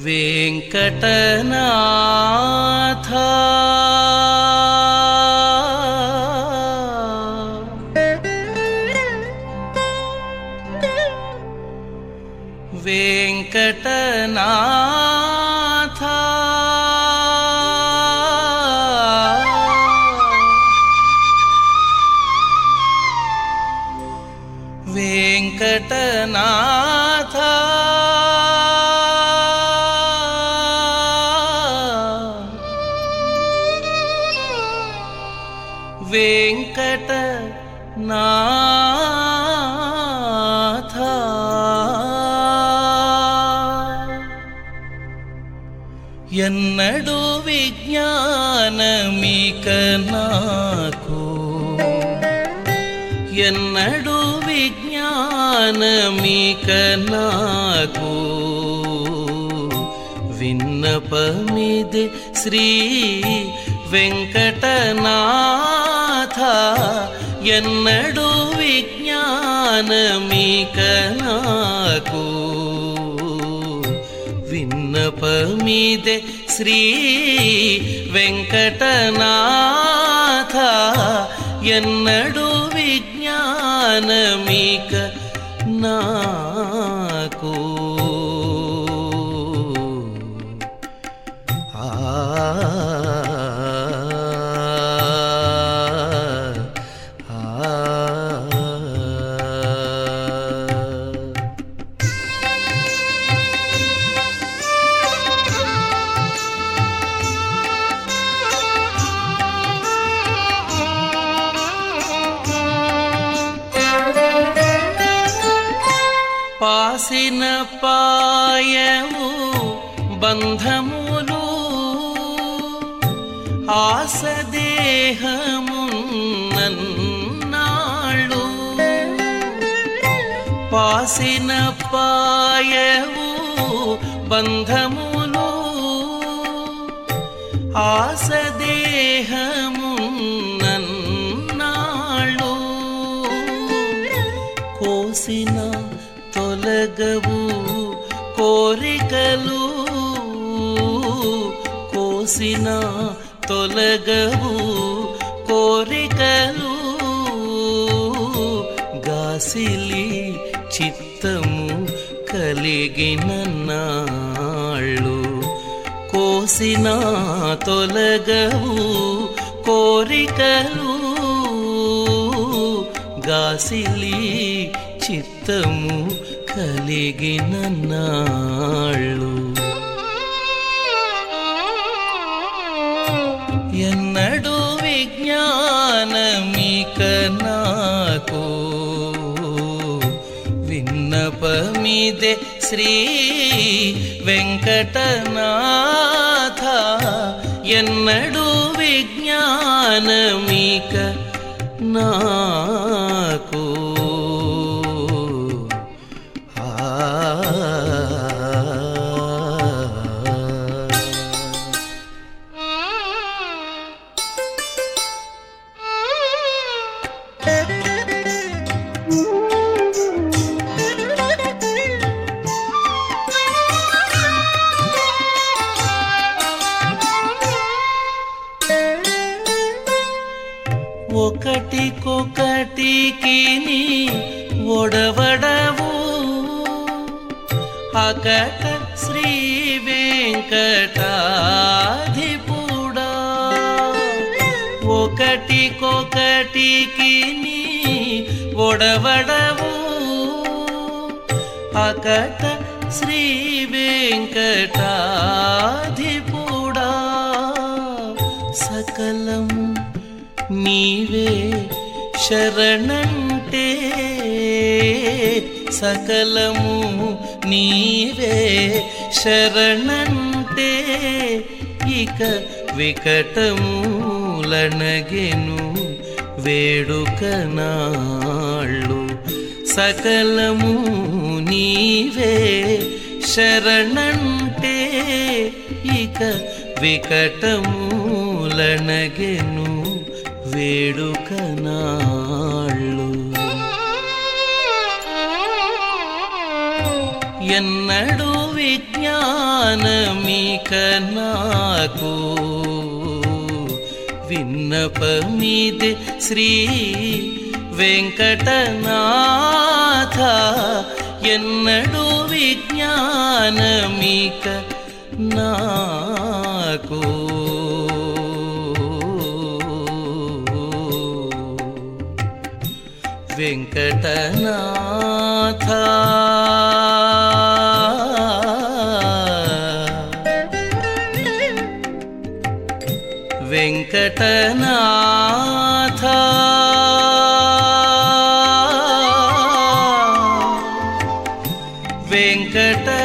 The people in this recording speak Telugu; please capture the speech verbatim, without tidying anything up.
వెంకటనాథ వెంకటనాథ వెంకటనాథ వెంకటనాథ ఎన్నడూ విజ్ఞానమిక నాకు ఎన్నడూ విజ్ఞానమిక నాకు విన్నపమిది శ్రీ వెంకటనాథ ఎన్నడూ విజ్ఞానమిక నాకు విన్నపమిదే శ్రీ వెంకటనాథ ఎన్నడూ విజ్ఞానమిక నాకు ఆ పాసిన పాయవు బంధములు ఆసదేహమున్నన్నాళ్ళు పాసిన పాయవు బంధములు ఆసదేహమున్నన్నాళ్ళు కోసిన తొలగవు కోరికలు కోసిన తొలగవు కోరికలు గాసిలి చిత్తము కలిగిన నాళ్ళు కోసిన తొలగవు కోరికలు గాసిలి చిత్తము కలిగిన నాళ్ళు ఎన్నడూ విజ్ఞానమిక నాకు విన్నపమిదే శ్రీ వెంకటనాథ ఎన్నడూ విజ్ఞానమిక నాకు ఒకటికొకటికి నీ ఒడవడవు అకట శ్రీ వెంకటాధిపుడా ఒకటికొకటికి నీ ఒడవడవు అకట శ్రీ వెంకటాధిపుడా సకలము నీవే శరణంటే సకలము నీవే శరణంటే ఇక వికటములనగెను వేడుక నాళ్ళు సకలము నీవే శరణంటే ఇక వికటములనగెను వేడుక నాళ్ళు ఎన్నడు విజ్ఞానమిక నాకు విన్నపమిదే శ్రీ వెంకటనాథ ఎన్నడు విజ్ఞానమిక నాకు వెంకటనాథ వెంకటనాథ వెంకట